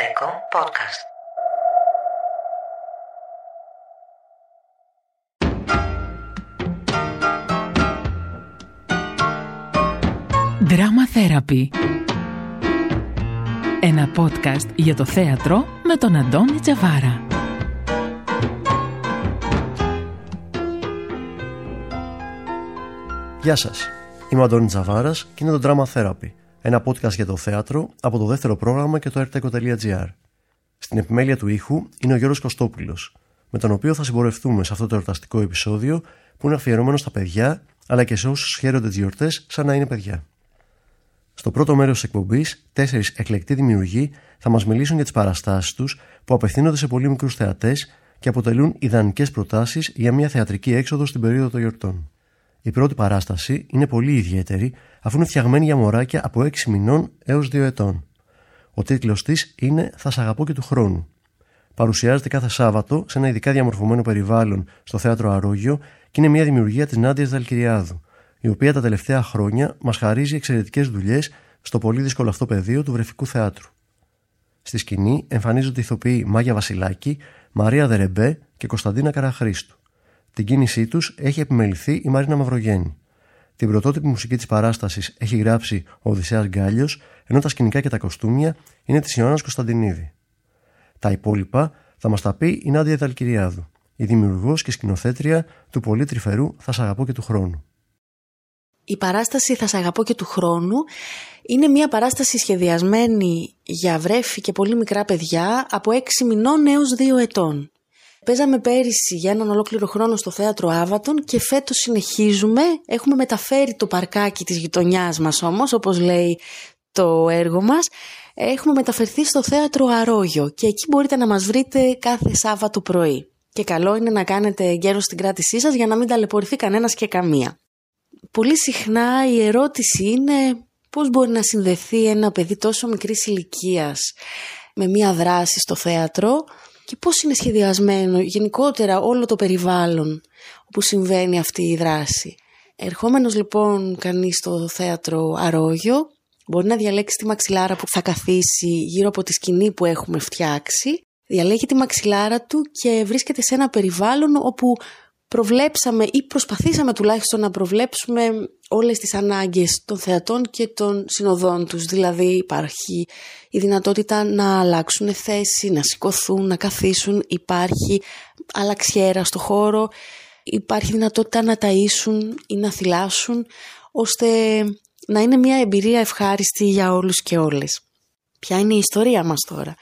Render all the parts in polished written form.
Θεατρικό podcast. Drama Therapy. Ένα podcast για το θέατρο με τον Αντώνη Τζαβάρα. Γεια σας, είμαι ο Αντώνης Τζαβάρας και είναι το Drama Therapy, ένα podcast για το θέατρο από το δεύτερο πρόγραμμα και το arteco.gr. Στην επιμέλεια του ήχου είναι ο Γιώργος Κωστόπουλος, με τον οποίο θα συμπορευτούμε σε αυτό το εορταστικό επεισόδιο που είναι αφιερωμένο στα παιδιά, αλλά και σε όσους χαίρονται τις γιορτές σαν να είναι παιδιά. Στο πρώτο μέρος της εκπομπής, 4 εκλεκτοί δημιουργοί θα μας μιλήσουν για τις παραστάσεις τους που απευθύνονται σε πολύ μικρούς θεατές και αποτελούν ιδανικές προτάσεις για μια θεατρική έξοδο στην περίοδο των γιορτών. Η πρώτη παράσταση είναι πολύ ιδιαίτερη, αφού είναι φτιαγμένη για μωράκια από 6 μηνών έως 2 ετών. Ο τίτλος της είναι «Θα σ' αγαπώ και του χρόνου». Παρουσιάζεται κάθε Σάββατο σε ένα ειδικά διαμορφωμένο περιβάλλον στο θέατρο Αρόγιο και είναι μια δημιουργία της Νάντιας Δαλκυριάδου, η οποία τα τελευταία χρόνια μας χαρίζει εξαιρετικές δουλειές στο πολύ δύσκολο αυτό πεδίο του βρεφικού θεάτρου. Στη σκηνή εμφανίζονται οι ηθοποιοί Μάγια Βασιλάκη, Μαρία Δερεμπέ και Κωνσταντίνα Καραχρίστου. Την κίνησή τους έχει επιμεληθεί η Μαρίνα Μαυρογέννη. Την πρωτότυπη μουσική της παράστασης έχει γράψει ο Οδυσσέας Γκάλιος, ενώ τα σκηνικά και τα κοστούμια είναι της Ιωάννας Κωνσταντινίδη. Τα υπόλοιπα θα μας τα πει η Νάντια Δαλκυριάδου, η δημιουργός και σκηνοθέτρια του πολύ τρυφερού «Θα σ' αγαπώ και του χρόνου». Η παράσταση «Θα σ' αγαπώ και του χρόνου» είναι μια παράσταση σχεδιασμένη για βρέφη και πολύ μικρά παιδιά από 6 μηνών έως 2 ετών. Παίζαμε πέρυσι για έναν ολόκληρο χρόνο στο θέατρο Άβατον και φέτος συνεχίζουμε. Έχουμε μεταφέρει το παρκάκι της γειτονιάς μας όμως, όπως λέει το έργο μας. Έχουμε μεταφερθεί στο θέατρο Αρόγιο και εκεί μπορείτε να μας βρείτε κάθε Σάββατο πρωί. Και καλό είναι να κάνετε γέρος στην κράτησή σας για να μην ταλαιπωρηθεί κανένας και καμία. Πολύ συχνά η ερώτηση είναι πώς μπορεί να συνδεθεί ένα παιδί τόσο μικρής ηλικίας με μια δράση στο θέατρο και πώς είναι σχεδιασμένο γενικότερα όλο το περιβάλλον όπου συμβαίνει αυτή η δράση. Ερχόμενος λοιπόν κανείς στο θέατρο Αρόγιο μπορεί να διαλέξει τη μαξιλάρα που θα καθίσει γύρω από τη σκηνή που έχουμε φτιάξει. Διαλέγει τη μαξιλάρα του και βρίσκεται σε ένα περιβάλλον όπου προβλέψαμε ή προσπαθήσαμε τουλάχιστον να προβλέψουμε όλες τις ανάγκες των θεατών και των συνοδών τους. Δηλαδή υπάρχει η δυνατότητα να αλλάξουν θέση, να σηκωθούν, να καθίσουν, υπάρχει αλλαξιέρα στο χώρο, υπάρχει δυνατότητα να ταΐσουν ή να θυλάσουν, ώστε να είναι μια εμπειρία ευχάριστη για όλους και όλες. Ποια είναι η ιστορία μας τώρα?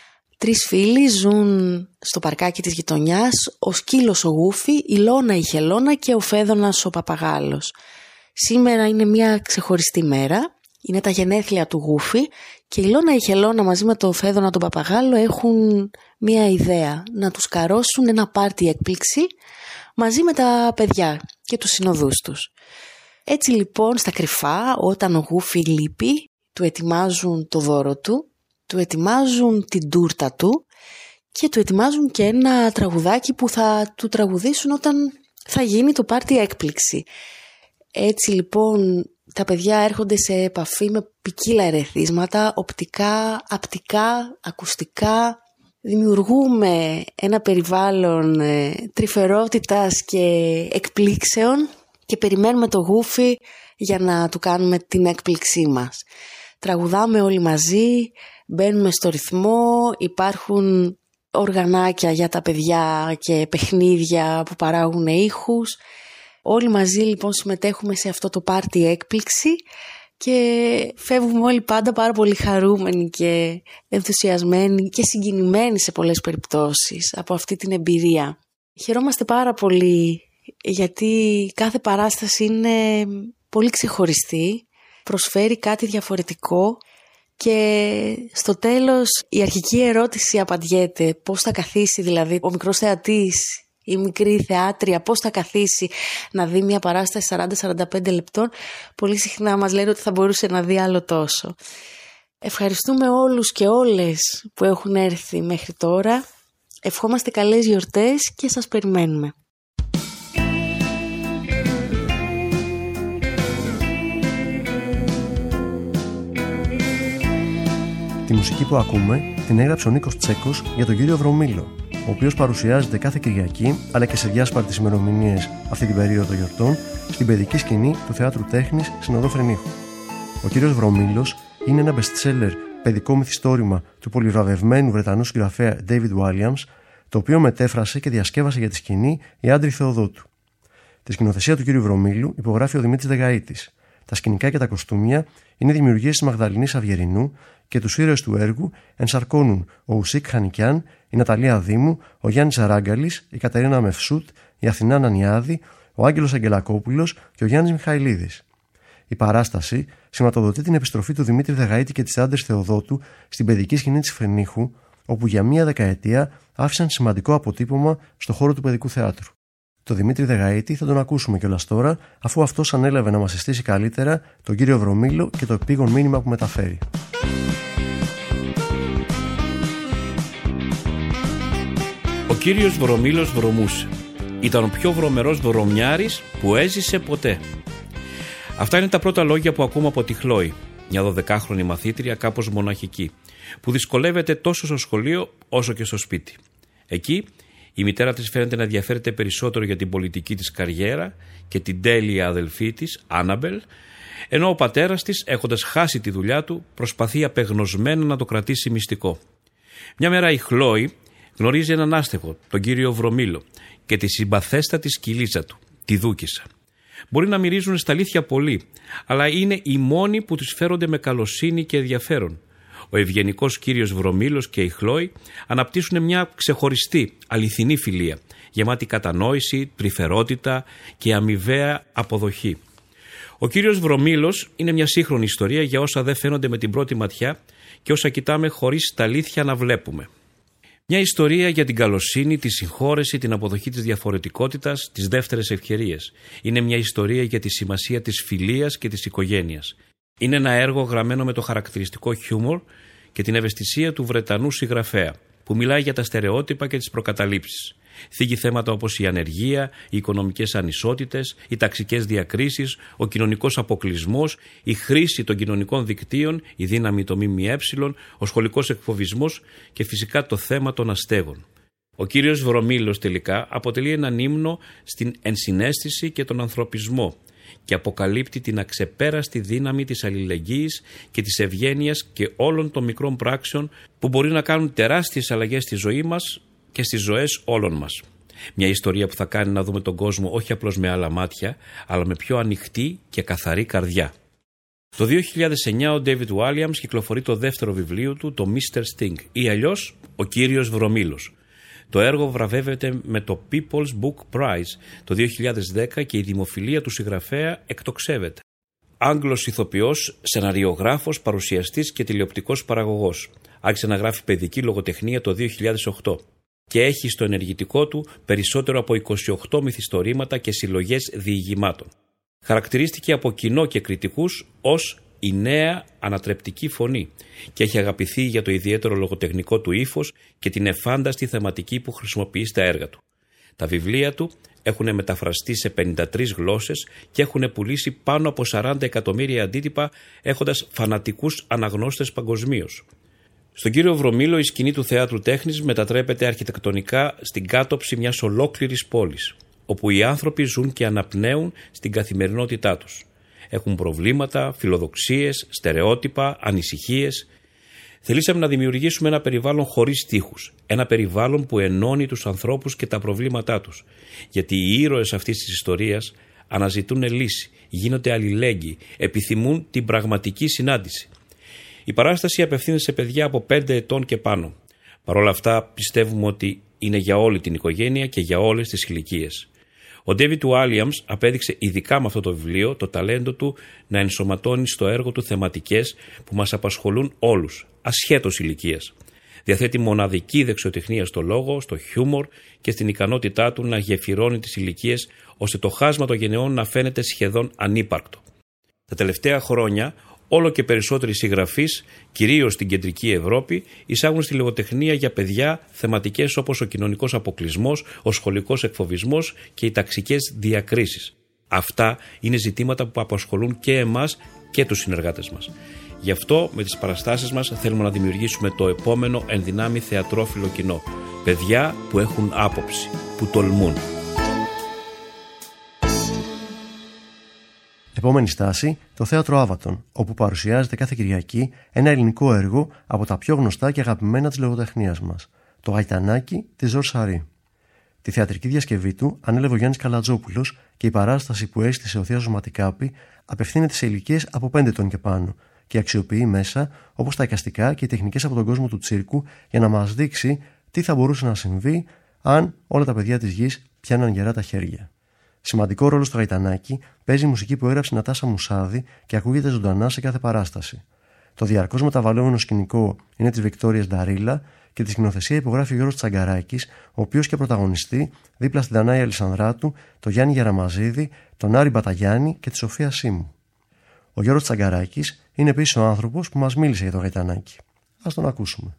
3 φίλοι ζουν στο παρκάκι της γειτονιάς, ο Σκύλος ο Γούφι, η Λόνα η Χελώνα και ο Φέδωνας ο Παπαγάλος. Σήμερα είναι μια ξεχωριστή μέρα, είναι τα γενέθλια του Γούφι και η Λόνα η Χελώνα μαζί με τον Φέδωνα τον Παπαγάλο έχουν μια ιδέα, να τους καρώσουν ένα πάρτι έκπληξη μαζί με τα παιδιά και τους συνοδούς τους. Έτσι λοιπόν στα κρυφά, όταν ο Γούφι λείπει, του ετοιμάζουν το δώρο του ετοιμάζουν την τούρτα του και του ετοιμάζουν και ένα τραγουδάκι που θα του τραγουδήσουν όταν θα γίνει το πάρτι έκπληξη. Έτσι λοιπόν τα παιδιά έρχονται σε επαφή με ποικίλα ερεθίσματα, οπτικά, απτικά, ακουστικά. Δημιουργούμε ένα περιβάλλον τρυφερότητας και εκπλήξεων και περιμένουμε το Γούφι για να του κάνουμε την έκπληξή μας. Τραγουδάμε όλοι μαζί, μπαίνουμε στο ρυθμό, υπάρχουν οργανάκια για τα παιδιά και παιχνίδια που παράγουν ήχους. Όλοι μαζί λοιπόν συμμετέχουμε σε αυτό το πάρτι έκπληξη και φεύγουμε όλοι πάντα πάρα πολύ χαρούμενοι και ενθουσιασμένοι και συγκινημένοι σε πολλές περιπτώσεις από αυτή την εμπειρία. Χαιρόμαστε πάρα πολύ γιατί κάθε παράσταση είναι πολύ ξεχωριστή, προσφέρει κάτι διαφορετικό και στο τέλος η αρχική ερώτηση απαντιέται, πώς θα καθίσει δηλαδή ο μικρός θεατής, η μικρή θεάτρια, πώς θα καθίσει να δει μια παράσταση 40-45 λεπτών. Πολύ συχνά μας λένε ότι θα μπορούσε να δει άλλο τόσο. Ευχαριστούμε όλους και όλες που έχουν έρθει μέχρι τώρα. Ευχόμαστε καλές γιορτές και σας περιμένουμε. Τη Τη μουσική που ακούμε την έγραψε ο Νίκος Τσέκος για τον κύριο Βρωμίλο, ο οποίος παρουσιάζεται κάθε Κυριακή αλλά και σε διάσπαρτες ημερομηνίες αυτή την περίοδο γιορτών στην παιδική σκηνή του Θεάτρου Τέχνης στην Οδό Φρενίχου. Ο κύριος Βρωμίλος είναι ένα bestseller παιδικό μυθιστόρημα του πολυβραβευμένου Βρετανού συγγραφέα David Walliams, το οποίο μετέφρασε και διασκεύασε για τη σκηνή η Άντρη Θεοδότου. Τη σκηνοθεσία του κύριου Βρωμίλου υπογράφει ο Δημήτρης Δεγαΐτης. Τα σκηνικά και τα κοστούμια είναι δημιουργίες της Μαγδαληνής Αυγερινού και τους ήρωες του έργου ενσαρκώνουν ο Ουσίκ Χανικιάν, η Ναταλία Δήμου, ο Γιάννης Αράγκαλης, η Κατερίνα Μευσούτ, η Αθηνά Νανιάδη, ο Άγγελος Αγγελακόπουλος και ο Γιάννης Μιχαηλίδης. Η παράσταση σηματοδοτεί την επιστροφή του Δημήτρη Δεγαΐτη και της Άντρης Θεοδότου στην παιδική σκηνή της Φρενίχου, όπου για μία δεκαετία άφησαν σημαντικό αποτύπωμα στο χώρο του παιδικού θεάτρου. Το Δημήτρη Δεγαΐτη θα τον ακούσουμε κιόλας τώρα, αφού αυτός ανέλαβε να μας συστήσει καλύτερα τον κύριο Βρωμίλο και το επίγον μήνυμα που μεταφέρει. Ο κύριος Βρωμίλος βρωμούσε. Ήταν ο πιο βρωμερός βρωμιάρης που έζησε ποτέ. Αυτά είναι τα πρώτα λόγια που ακούμε από τη Χλόη, μια 12χρονη μαθήτρια κάπως μοναχική, που δυσκολεύεται τόσο στο σχολείο όσο και στο σπίτι. Εκεί η μητέρα της φαίνεται να ενδιαφέρεται περισσότερο για την πολιτική της καριέρα και την τέλεια αδελφή της, Άνναμπελ, ενώ ο πατέρας της, έχοντας χάσει τη δουλειά του, προσπαθεί απεγνωσμένα να το κρατήσει μυστικό. Μια μέρα η Χλόη γνωρίζει έναν άστεγο, τον κύριο Βρωμίλο, και τη συμπαθέστατη σκυλίτσα του, τη Δούκισσα. Μπορεί να μυρίζουν στα αλήθεια πολύ, αλλά είναι οι μόνοι που τους φέρονται με καλοσύνη και ενδιαφέρον. Ο ευγενικός κύριος Βρωμίλος και η Χλόη αναπτύσσουν μια ξεχωριστή, αληθινή φιλία, γεμάτη κατανόηση, τρυφερότητα και αμοιβαία αποδοχή. Ο κύριος Βρωμίλος είναι μια σύγχρονη ιστορία για όσα δεν φαίνονται με την πρώτη ματιά και όσα κοιτάμε χωρίς τα αλήθεια να βλέπουμε. Μια ιστορία για την καλοσύνη, τη συγχώρεση, την αποδοχή της διαφορετικότητας, τις δεύτερες ευκαιρίες. Είναι μια ιστορία για τη σημασία της φιλίας και της οικογένειας. Είναι ένα έργο γραμμένο με το χαρακτηριστικό χιούμορ και την ευαισθησία του Βρετανού συγγραφέα, που μιλάει για τα στερεότυπα και τις προκαταλήψεις. Θίγει θέματα όπως η ανεργία, οι οικονομικές ανισότητες, οι ταξικές διακρίσεις, ο κοινωνικός αποκλεισμός, η χρήση των κοινωνικών δικτύων, η δύναμη των ΜΜΕ, ο σχολικός εκφοβισμός και φυσικά το θέμα των αστέγων. Ο κύριος Βρωμίλος τελικά αποτελεί έναν ύμνο στην ενσυναίσθηση και τον ανθρωπισμό και αποκαλύπτει την αξεπέραστη δύναμη της αλληλεγγύης και της ευγένειας και όλων των μικρών πράξεων που μπορεί να κάνουν τεράστιες αλλαγές στη ζωή μας και στις ζωές όλων μας. Μια ιστορία που θα κάνει να δούμε τον κόσμο όχι απλώς με άλλα μάτια, αλλά με πιο ανοιχτή και καθαρή καρδιά. Το 2009 ο David Walliams κυκλοφορεί το δεύτερο βιβλίο του, το Mr. Sting, ή αλλιώς ο κύριος Βρωμίλος. Το έργο βραβεύεται με το People's Book Prize το 2010 και η δημοφιλία του συγγραφέα εκτοξεύεται. Άγγλος ηθοποιός, σεναριογράφος, παρουσιαστής και τηλεοπτικός παραγωγός. Άρχισε να γράφει παιδική λογοτεχνία το 2008 και έχει στο ενεργητικό του περισσότερο από 28 μυθιστορήματα και συλλογές διηγημάτων. Χαρακτηρίστηκε από κοινό και κριτικούς ως η νέα ανατρεπτική φωνή και έχει αγαπηθεί για το ιδιαίτερο λογοτεχνικό του ύφος και την εφάνταστη θεματική που χρησιμοποιεί στα έργα του. Τα βιβλία του έχουν μεταφραστεί σε 53 γλώσσες και έχουν πουλήσει πάνω από 40 εκατομμύρια αντίτυπα, έχοντας φανατικούς αναγνώστες παγκοσμίως. Στον κύριο Βρωμίλο η σκηνή του Θεάτρου Τέχνης μετατρέπεται αρχιτεκτονικά στην κάτωψη μιας ολόκληρης πόλης, όπου οι άνθρωποι ζουν και αναπνέουν στην καθημερινότητά τους. Έχουν προβλήματα, φιλοδοξίες, στερεότυπα, ανησυχίες. Θελήσαμε να δημιουργήσουμε ένα περιβάλλον χωρίς τείχους. Ένα περιβάλλον που ενώνει τους ανθρώπους και τα προβλήματά τους. Γιατί οι ήρωες αυτής της ιστορίας αναζητούν λύση, γίνονται αλληλέγγυοι, επιθυμούν την πραγματική συνάντηση. Η παράσταση απευθύνεται σε παιδιά από 5 ετών και πάνω. Παρ' όλα αυτά πιστεύουμε ότι είναι για όλη την οικογένεια και για όλες τις ηλικίες. Ο David Walliams απέδειξε ειδικά με αυτό το βιβλίο το ταλέντο του να ενσωματώνει στο έργο του θεματικές που μας απασχολούν όλους, ασχέτως ηλικίας. Διαθέτει μοναδική δεξιοτεχνία στο λόγο, στο χιούμορ και στην ικανότητά του να γεφυρώνει τις ηλικίες ώστε το χάσμα των γενεών να φαίνεται σχεδόν ανύπαρκτο. Τα τελευταία χρόνια όλο και περισσότεροι συγγραφείς, κυρίως στην κεντρική Ευρώπη, εισάγουν στη λογοτεχνία για παιδιά θεματικές όπως ο κοινωνικός αποκλεισμός, ο σχολικός εκφοβισμός και οι ταξικές διακρίσεις. Αυτά είναι ζητήματα που απασχολούν και εμάς και τους συνεργάτες μας. Γι' αυτό με τις παραστάσεις μας θέλουμε να δημιουργήσουμε το επόμενο ενδυνάμει θεατρόφιλο κοινό. Παιδιά που έχουν άποψη, που τολμούν. Επόμενη στάση, το Θέατρο Άβατον, όπου παρουσιάζεται κάθε Κυριακή ένα ελληνικό έργο από τα πιο γνωστά και αγαπημένα της λογοτεχνίας μας, το Γαϊτανάκι της Ζορζ Σαρί. Τη θεατρική διασκευή του ανέλαβε ο Γιάννης Καλατζόπουλος και η παράσταση που έστησε ο Θείασος Ματικάπη απευθύνεται σε ηλικίες από 5 ετών και πάνω και αξιοποιεί μέσα όπως τα εικαστικά και οι τεχνικές από τον κόσμο του τσίρκου για να μας δείξει τι θα μπορούσε να συμβεί αν όλα τα παιδιά της γης πιάναν γερά τα χέρια. Σημαντικό ρόλο στο Γαϊτανάκι παίζει η μουσική που έγραψε η Νατάσα Μουσάδη και ακούγεται ζωντανά σε κάθε παράσταση. Το διαρκώς μεταβαλλόμενο σκηνικό είναι της Βικτόριας Νταρίλα και τη σκηνοθεσία υπογράφει ο Γιώργος Τσαγκαράκης, ο οποίος και πρωταγωνιστεί δίπλα στην Δανάη Αλισανδράτου, τον Γιάννη Γεραμαζίδη, τον Άρη Μπαταγιάννη και τη Σοφία Σίμου. Ο Γιώργος Τσαγκαράκης είναι επίσης ο άνθρωπος που μας μίλησε για το Γαϊτανάκι. Ας τον ακούσουμε.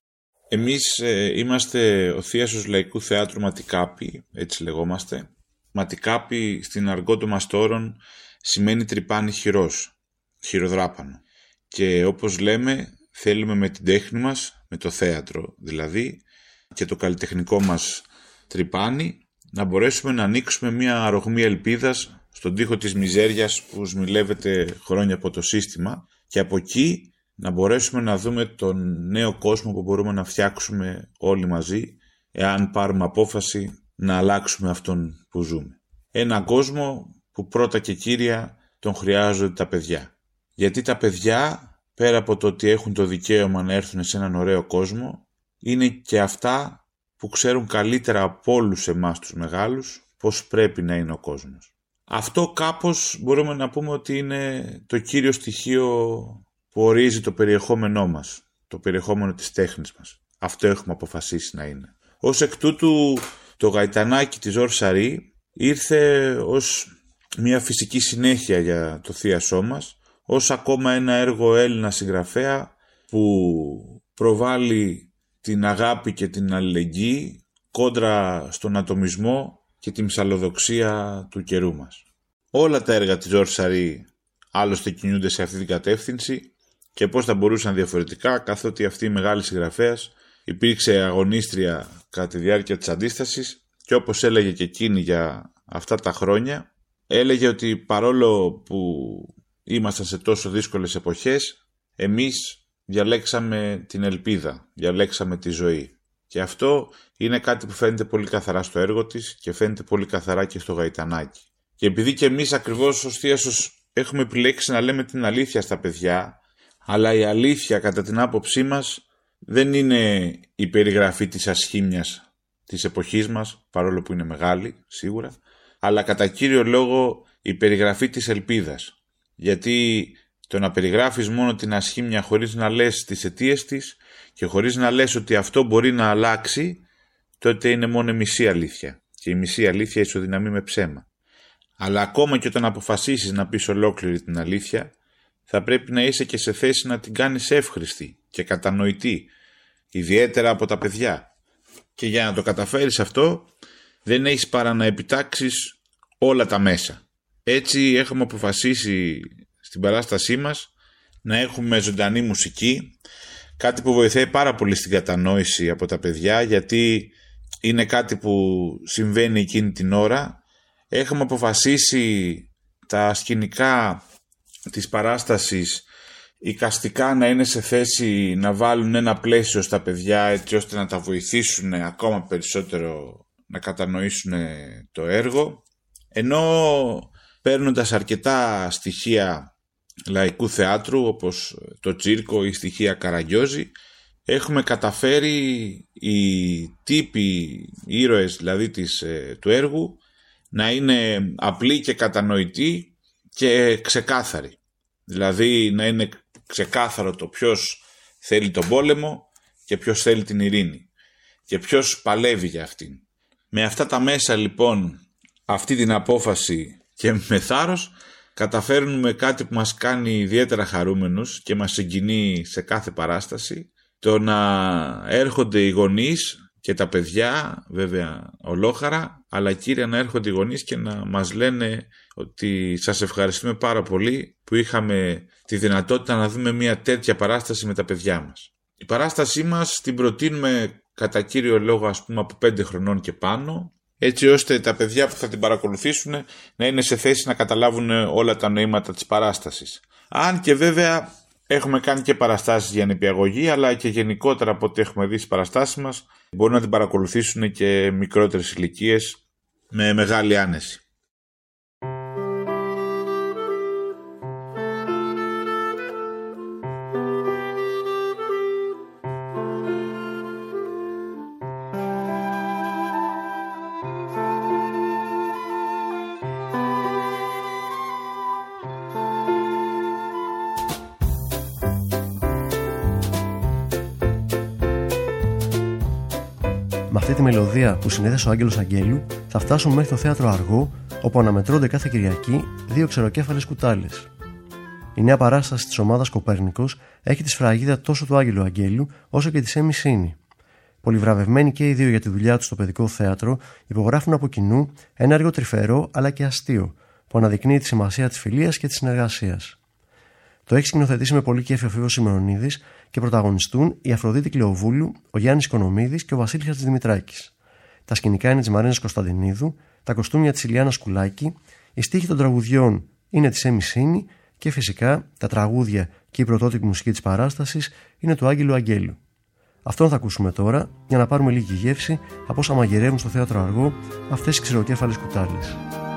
Εμείς είμαστε ο Θείασος Λαϊκού Θεάτρου Ματικάπη, έτσι λεγόμαστε. Ματικάπη στην αργό των μαστόρων σημαίνει τρυπάνι χειρός, χειροδράπανο. Και όπως λέμε, θέλουμε με την τέχνη μας, με το θέατρο δηλαδή, και το καλλιτεχνικό μας τρυπάνι, να μπορέσουμε να ανοίξουμε μια αρρωγμή ελπίδας στον τοίχο της μιζέριας που σμιλεύεται χρόνια από το σύστημα και από εκεί να μπορέσουμε να δούμε τον νέο κόσμο που μπορούμε να φτιάξουμε όλοι μαζί, εάν πάρουμε απόφαση να αλλάξουμε αυτόν που ζούμε. Έναν κόσμο που πρώτα και κύρια τον χρειάζονται τα παιδιά. Γιατί τα παιδιά, πέρα από το ότι έχουν το δικαίωμα να έρθουν σε έναν ωραίο κόσμο, είναι και αυτά που ξέρουν καλύτερα από όλους εμάς τους μεγάλους πώς πρέπει να είναι ο κόσμος. Αυτό κάπως μπορούμε να πούμε ότι είναι το κύριο στοιχείο που ορίζει το περιεχόμενό μας, το περιεχόμενο της τέχνης μας. Αυτό έχουμε αποφασίσει να είναι. Ως εκ τούτου, το Γαϊτανάκι της Ζορζ Σαρί ήρθε ως μια φυσική συνέχεια για το θείασό μας, ως ακόμα ένα έργο Έλληνα συγγραφέα που προβάλλει την αγάπη και την αλληλεγγύη κόντρα στον ατομισμό και την ψαλοδοξία του καιρού μας. Όλα τα έργα της Ζορζ Σαρί άλλωστε κινούνται σε αυτή την κατεύθυνση και πώς θα μπορούσαν διαφορετικά, καθότι αυτή η μεγάλη συγγραφέας υπήρξε αγωνίστρια κατά τη διάρκεια της Αντίστασης και όπως έλεγε και εκείνη για αυτά τα χρόνια, έλεγε ότι παρόλο που ήμασταν σε τόσο δύσκολες εποχές, εμείς διαλέξαμε την ελπίδα, διαλέξαμε τη ζωή. Και αυτό είναι κάτι που φαίνεται πολύ καθαρά στο έργο της και φαίνεται πολύ καθαρά και στο Γαϊτανάκι. Και επειδή και εμείς ακριβώς ως θείασος έχουμε επιλέξει να λέμε την αλήθεια στα παιδιά, αλλά η αλήθεια κατά την άποψή μας δεν είναι η περιγραφή της ασχήμιας της εποχής μας, παρόλο που είναι μεγάλη σίγουρα, αλλά κατά κύριο λόγο η περιγραφή της ελπίδας. Γιατί το να περιγράφεις μόνο την ασχήμια χωρίς να λες τις αιτίες της και χωρίς να λες ότι αυτό μπορεί να αλλάξει, τότε είναι μόνο μισή αλήθεια. Και η μισή αλήθεια ισοδυναμεί με ψέμα. Αλλά ακόμα και όταν αποφασίσεις να πεις ολόκληρη την αλήθεια, θα πρέπει να είσαι και σε θέση να την κάνεις εύχρηστη και κατανοητή, ιδιαίτερα από τα παιδιά. Και για να το καταφέρεις αυτό, δεν έχεις παρά να επιτάξεις όλα τα μέσα. Έτσι έχουμε αποφασίσει στην παράστασή μας να έχουμε ζωντανή μουσική, κάτι που βοηθάει πάρα πολύ στην κατανόηση από τα παιδιά, γιατί είναι κάτι που συμβαίνει εκείνη την ώρα. Έχουμε αποφασίσει τα σκηνικά της παράστασης εικαστικά να είναι σε θέση να βάλουν ένα πλαίσιο στα παιδιά, έτσι ώστε να τα βοηθήσουν ακόμα περισσότερο να κατανοήσουν το έργο, ενώ παίρνοντας αρκετά στοιχεία λαϊκού θεάτρου όπως το τσίρκο ή στοιχεία Καραγκιόζη, έχουμε καταφέρει οι τύποι, οι ήρωες δηλαδή του έργου, να είναι απλοί και κατανοητοί και ξεκάθαροι. Δηλαδή να είναι ξεκάθαρο το ποιος θέλει τον πόλεμο και ποιος θέλει την ειρήνη και ποιος παλεύει για αυτήν. Με αυτά τα μέσα λοιπόν, αυτή την απόφαση και με θάρρος, καταφέρνουμε κάτι που μας κάνει ιδιαίτερα χαρούμενους και μας συγκινεί σε κάθε παράσταση, το να έρχονται οι γονείς και τα παιδιά, βέβαια ολόχαρα, αλλά κύρια να έρχονται οι γονείς και να μας λένε ότι σας ευχαριστούμε πάρα πολύ που είχαμε τη δυνατότητα να δούμε μια τέτοια παράσταση με τα παιδιά μας. Η παράστασή μας την προτείνουμε κατά κύριο λόγο από 5 χρονών και πάνω, έτσι ώστε τα παιδιά που θα την παρακολουθήσουν να είναι σε θέση να καταλάβουν όλα τα νοήματα της παράστασης. Αν και βέβαια έχουμε κάνει και παραστάσεις για νηπιαγωγή, αλλά και γενικότερα από ό,τι έχουμε δει στις παραστάσεις μας μπορούν να την παρακολουθήσουν και μικρότερες ηλικίες με μεγάλη άνεση. Με αυτή τη μελωδία που συνέθεσε ο Άγγελος Αγγέλου, θα φτάσουμε μέχρι το θέατρο Αργό, όπου αναμετρώνται κάθε Κυριακή 2 ξεροκέφαλες κουτάλες. Η νέα παράσταση της ομάδας Κοπέρνικος έχει τη σφραγίδα τόσο του Άγγελου Αγγέλου όσο και της Έμι Σίνη. Πολυβραβευμένοι και οι δύο για τη δουλειά τους στο παιδικό θέατρο, υπογράφουν από κοινού ένα έργο τρυφερό αλλά και αστείο, που αναδεικνύει τη σημασία της φιλίας και της συνεργασίας. Το έχει σκηνοθετήσει με πολύ κέφι ο Φίβος Σημεωνίδης και πρωταγωνιστούν η Αφροδίτη Κλεοβούλου, ο Γιάννης Οικονομίδης και ο Βασίλης Χατζηδημητράκης. Τα σκηνικά είναι της Μαρίνας Κωνσταντινίδου, τα κοστούμια της Ηλιάνας Κουλάκη, οι στίχοι των τραγουδιών είναι της Έμι Σίνη και φυσικά τα τραγούδια και η πρωτότυπη μουσική της παράστασης είναι του Άγγελου Αγγέλου. Αυτόν θα ακούσουμε τώρα για να πάρουμε λίγη γεύση από όσα μαγειρεύουν στο θέατρο Αργό αυτές τις ξεροκέφαλες κουτάλες.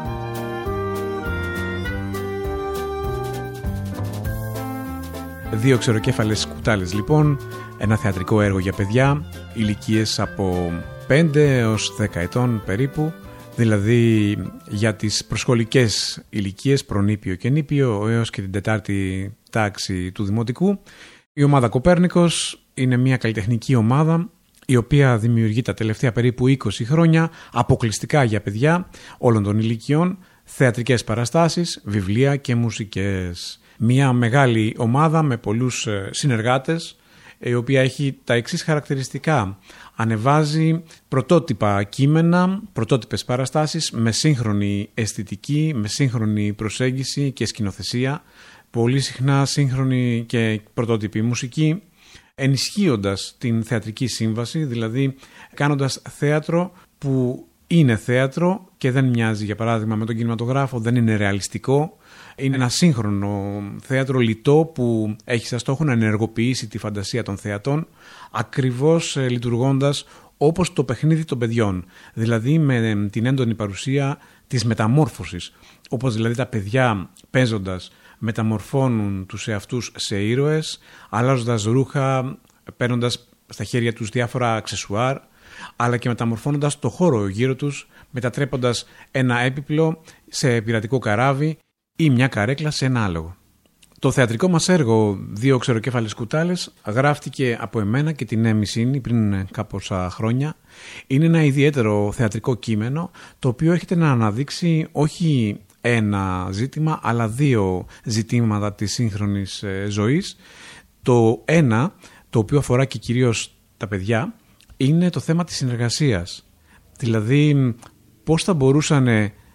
Δύο ξεροκέφαλες κουτάλες λοιπόν, ένα θεατρικό έργο για παιδιά, ηλικίες από 5 έως 10 ετών περίπου, δηλαδή για τις προσχολικές ηλικίες, προνήπιο και νήπιο, έως και την 4η τάξη του δημοτικού. Η ομάδα Κοπέρνικος είναι μια καλλιτεχνική ομάδα η οποία δημιουργεί τα τελευταία περίπου 20 χρόνια αποκλειστικά για παιδιά όλων των ηλικιών, θεατρικές παραστάσεις, βιβλία και μουσικές. Μια μεγάλη ομάδα με πολλούς συνεργάτες, η οποία έχει τα εξής χαρακτηριστικά. Ανεβάζει πρωτότυπα κείμενα, πρωτότυπες παραστάσεις με σύγχρονη αισθητική, με σύγχρονη προσέγγιση και σκηνοθεσία, πολύ συχνά σύγχρονη και πρωτότυπη μουσική, ενισχύοντας την θεατρική σύμβαση, δηλαδή κάνοντας θέατρο που είναι θέατρο και δεν μοιάζει για παράδειγμα με τον κινηματογράφο, δεν είναι ρεαλιστικό. Είναι ένα σύγχρονο θέατρο λιτό που έχει σαν στόχο να ενεργοποιήσει τη φαντασία των θεατών, ακριβώς λειτουργώντας όπως το παιχνίδι των παιδιών, δηλαδή με την έντονη παρουσία της μεταμόρφωσης, όπως δηλαδή τα παιδιά παίζοντας μεταμορφώνουν τους εαυτούς σε ήρωες, αλλάζοντας ρούχα, παίρνοντας στα χέρια τους διάφορα αξεσουάρ, αλλά και μεταμορφώνοντας το χώρο γύρω τους, μετατρέποντας ένα έπιπλο σε πειρατικό καράβι ή μια καρέκλα σε ένα άλογο. Το θεατρικό μας έργο «Δύο ξεροκέφαλες κουτάλες» γράφτηκε από εμένα και την Έμι Σίνη πριν κάποσα χρόνια. Είναι ένα ιδιαίτερο θεατρικό κείμενο, το οποίο έχετε να αναδείξει όχι ένα ζήτημα, αλλά 2 ζητήματα της σύγχρονης ζωής. Το ένα, το οποίο αφορά και κυρίως τα παιδιά, είναι το θέμα της συνεργασίας. Δηλαδή, πώς θα μπορούσαν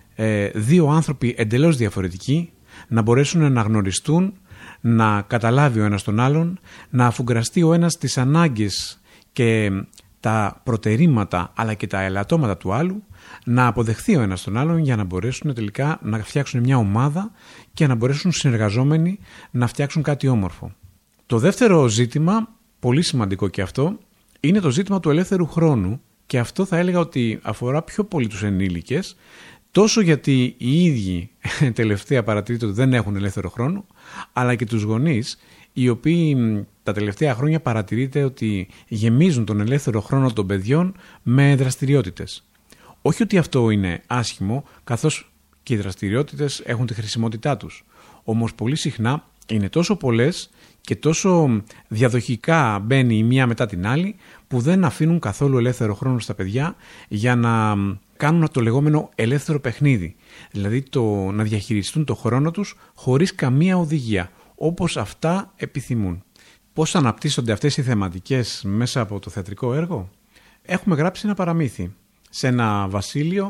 2 άνθρωποι εντελώς διαφορετικοί να μπορέσουν να γνωριστούν, να καταλάβει ο ένας τον άλλον, να αφουγκραστεί ο ένας τις ανάγκες και τα προτερήματα αλλά και τα ελαττώματα του άλλου, να αποδεχθεί ο ένας τον άλλον για να μπορέσουν τελικά να φτιάξουν μια ομάδα και να μπορέσουν συνεργαζόμενοι να φτιάξουν κάτι όμορφο. Το δεύτερο ζήτημα, πολύ σημαντικό και αυτό, είναι το ζήτημα του ελεύθερου χρόνου, και αυτό θα έλεγα ότι αφορά πιο πολύ τους ενήλικες, τόσο γιατί οι ίδιοι τελευταία παρατηρείται ότι δεν έχουν ελεύθερο χρόνο, αλλά και τους γονείς, οι οποίοι τα τελευταία χρόνια παρατηρείται ότι γεμίζουν τον ελεύθερο χρόνο των παιδιών με δραστηριότητες. Όχι ότι αυτό είναι άσχημο, καθώς και οι δραστηριότητες έχουν τη χρησιμότητά τους. Όμως πολύ συχνά είναι τόσο πολλές και τόσο διαδοχικά μπαίνει η μία μετά την άλλη, που δεν αφήνουν καθόλου ελεύθερο χρόνο στα παιδιά για να κάνουν το λεγόμενο ελεύθερο παιχνίδι. Δηλαδή να διαχειριστούν το χρόνο τους χωρίς καμία οδηγία, όπως αυτά επιθυμούν. Πώς αναπτύσσονται αυτές οι θεματικές μέσα από το θεατρικό έργο? Έχουμε γράψει ένα παραμύθι σε ένα βασίλειο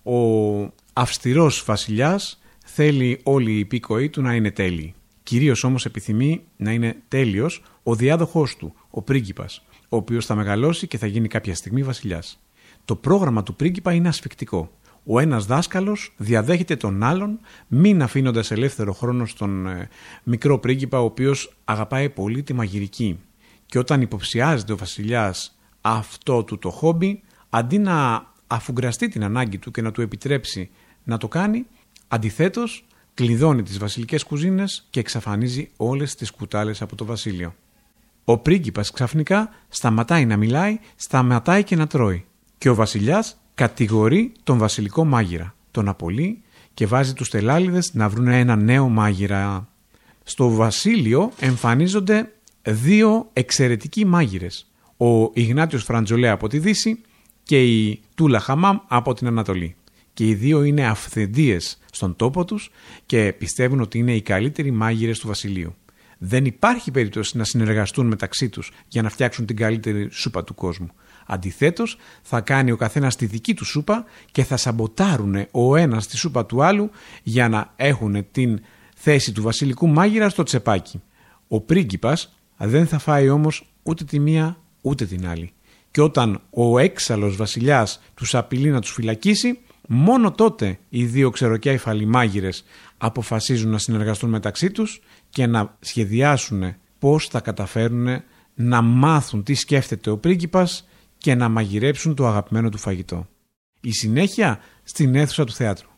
Ο αυστηρός βασιλιάς θέλει όλοι οι υπήκοοι του να είναι τέλειοι. Κυρίως όμως επιθυμεί να είναι τέλειος ο διάδοχός του, ο πρίγκιπας, ο οποίος θα μεγαλώσει και θα γίνει κάποια στιγμή βασιλιάς. Το πρόγραμμα του πρίγκιπα είναι ασφικτικό. Ο ένας δάσκαλος διαδέχεται τον άλλον, μην αφήνοντας ελεύθερο χρόνο στον μικρό πρίγκιπα, ο οποίος αγαπάει πολύ τη μαγειρική. Και όταν υποψιάζεται ο βασιλιάς αυτό του το χόμπι, αντί να αφουγκραστεί την ανάγκη του και να του επιτρέψει να το κάνει, αντιθέτως κλειδώνει τις βασιλικές κουζίνες και εξαφανίζει όλες τις κουτάλες από το βασίλειο. Ο πρίγκιπας ξαφνικά σταματάει να μιλάει, σταματάει και να τρώει. Και ο βασιλιάς κατηγορεί τον βασιλικό μάγειρα, τον απολύει και βάζει τους τελάλιδες να βρουν ένα νέο μάγειρα. Στο βασίλειο εμφανίζονται δύο εξαιρετικοί μάγειρες, ο Ιγνάτιος Φραντζολέ από τη Δύση και η Τούλα Χαμάμ από την Ανατολή. Και οι δύο είναι αυθεντίες στον τόπο τους και πιστεύουν ότι είναι οι καλύτεροι μάγειρες του βασιλείου. Δεν υπάρχει περίπτωση να συνεργαστούν μεταξύ τους για να φτιάξουν την καλύτερη σούπα του κόσμου. Αντιθέτως, θα κάνει ο καθένας τη δική του σούπα και θα σαμποτάρουν ο ένας τη σούπα του άλλου για να έχουν την θέση του βασιλικού μάγειρα στο τσεπάκι. Ο πρίγκιπας δεν θα φάει όμως ούτε τη μία ούτε την άλλη. Και όταν ο έξαλλος βασιλιάς τους απειλεί να τους φυλακίσει, μόνο τότε οι δύο ξεροκέφαλοι μάγειρες αποφασίζουν να συνεργαστούν μεταξύ τους και να σχεδιάσουν πώς θα καταφέρουν να μάθουν τι σκέφτεται ο πρίγκιπας και να μαγειρέψουν το αγαπημένο του φαγητό. Η συνέχεια στην αίθουσα του θεάτρου.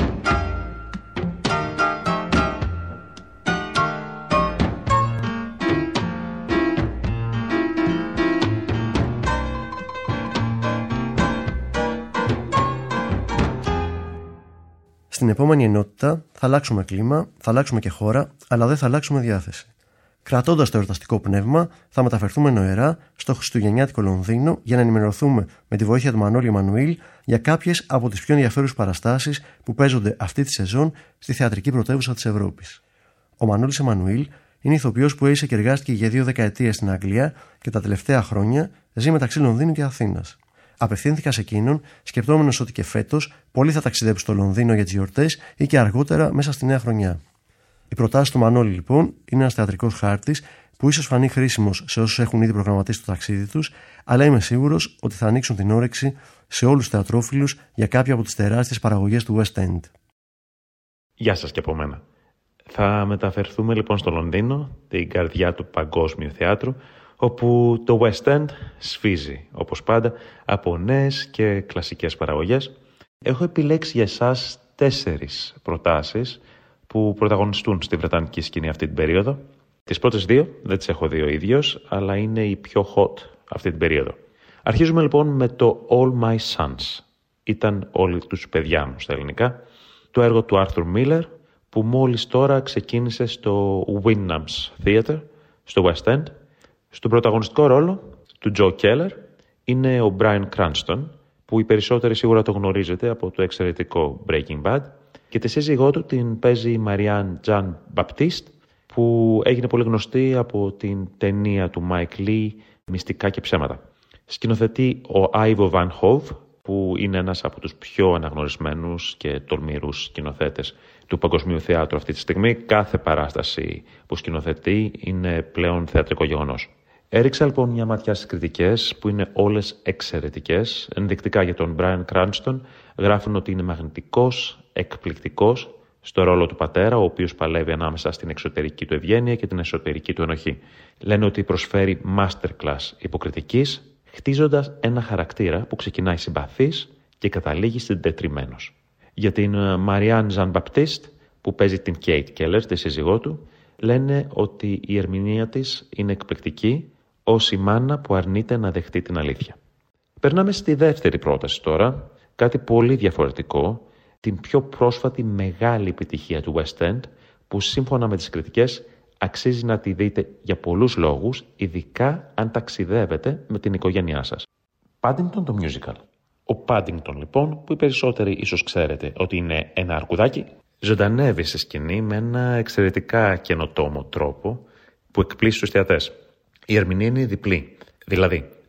Στην επόμενη ενότητα θα αλλάξουμε κλίμα, θα αλλάξουμε και χώρα, αλλά δεν θα αλλάξουμε διάθεση. Κρατώντας το εορταστικό πνεύμα, θα μεταφερθούμε νοερά στο χριστουγεννιάτικο Λονδίνο για να ενημερωθούμε με τη βοήθεια του Μανώλη Εμμανουήλ για κάποιες από τις πιο ενδιαφέρουσες παραστάσεις που παίζονται αυτή τη σεζόν στη θεατρική πρωτεύουσα της Ευρώπης. Ο Μανώλης Εμμανουήλ είναι ηθοποιός που έζησε και εργάστηκε για 2 δεκαετίες στην Αγγλία και τα τελευταία χρόνια ζει μεταξύ Λονδίνου και Αθήνας. Απευθύνθηκα σε εκείνον, σκεπτόμενος ότι και φέτος πολλοί θα ταξιδέψουν στο Λονδίνο για τις γιορτές ή και αργότερα μέσα στη νέα χρονιά. Η προτάση του Μανώλη, λοιπόν, είναι ένας θεατρικός χάρτης που ίσως φανεί χρήσιμος σε όσους έχουν ήδη προγραμματίσει το ταξίδι τους, αλλά είμαι σίγουρος ότι θα ανοίξουν την όρεξη σε όλους τους θεατρόφιλους για κάποια από τις τεράστιες παραγωγές του West End. Γεια σας και από μένα. Θα μεταφερθούμε λοιπόν στο Λονδίνο, την καρδιά του παγκόσμιου θεάτρου, όπου το West End σφίζει, όπως πάντα, από νέες και κλασικές παραγωγές. Έχω επιλέξει για εσάς 4 προτάσεις που πρωταγωνιστούν στη βρετανική σκηνή αυτή την περίοδο. Τις πρώτες 2 δεν τις έχω δει ο ίδιος, αλλά είναι οι πιο hot αυτή την περίοδο. Αρχίζουμε λοιπόν με το All My Sons. Ήταν όλοι τους παιδιά μου στα ελληνικά. Το έργο του Arthur Miller, που μόλις τώρα ξεκίνησε στο Wyndham's Theatre, στο West End. Στον πρωταγωνιστικό ρόλο του Joe Keller είναι ο Bryan Cranston, που οι περισσότεροι σίγουρα το γνωρίζετε από το εξαιρετικό Breaking Bad, και τη σύζυγό του την παίζει η Marianne Jean Baptiste, που έγινε πολύ γνωστή από την ταινία του Mike Lee «Μυστικά και ψέματα». Σκηνοθετεί ο Ivo Van Hove, που είναι ένας από τους πιο αναγνωρισμένους και τολμηρούς σκηνοθέτες του παγκοσμίου θεάτρου αυτή τη στιγμή. Κάθε παράσταση που σκηνοθετεί είναι πλέον θεατρικό γεγονός. Έριξα λοιπόν μια ματιά στις κριτικές που είναι όλες εξαιρετικές. Ενδεικτικά για τον Bryan Cranston γράφουν ότι είναι μαγνητικός, εκπληκτικός στο ρόλο του πατέρα, ο οποίος παλεύει ανάμεσα στην εξωτερική του ευγένεια και την εσωτερική του ενοχή. Λένε ότι προσφέρει masterclass υποκριτικής, χτίζοντας ένα χαρακτήρα που ξεκινάει συμπαθής και καταλήγει συντετριμμένος. Για την Marianne Jean Baptiste, που παίζει την Kate Keller, τη σύζυγό του, λένε ότι η ερμηνεία της είναι εκπληκτική ως η μάνα που αρνείται να δεχτεί την αλήθεια. Περνάμε στη δεύτερη πρόταση τώρα, κάτι πολύ διαφορετικό, την πιο πρόσφατη μεγάλη επιτυχία του West End, που σύμφωνα με τις κριτικές αξίζει να τη δείτε για πολλούς λόγους, ειδικά αν ταξιδεύετε με την οικογένειά σας. Paddington το musical. Ο Paddington λοιπόν, που οι περισσότεροι ίσως ξέρετε ότι είναι ένα αρκουδάκι, ζωντανεύει στη σκηνή με ένα εξαιρετικά καινοτόμο τρόπο που εκπλήσει τους θεατές. Η ερμηνεία είναι διπλή. Δηλαδή,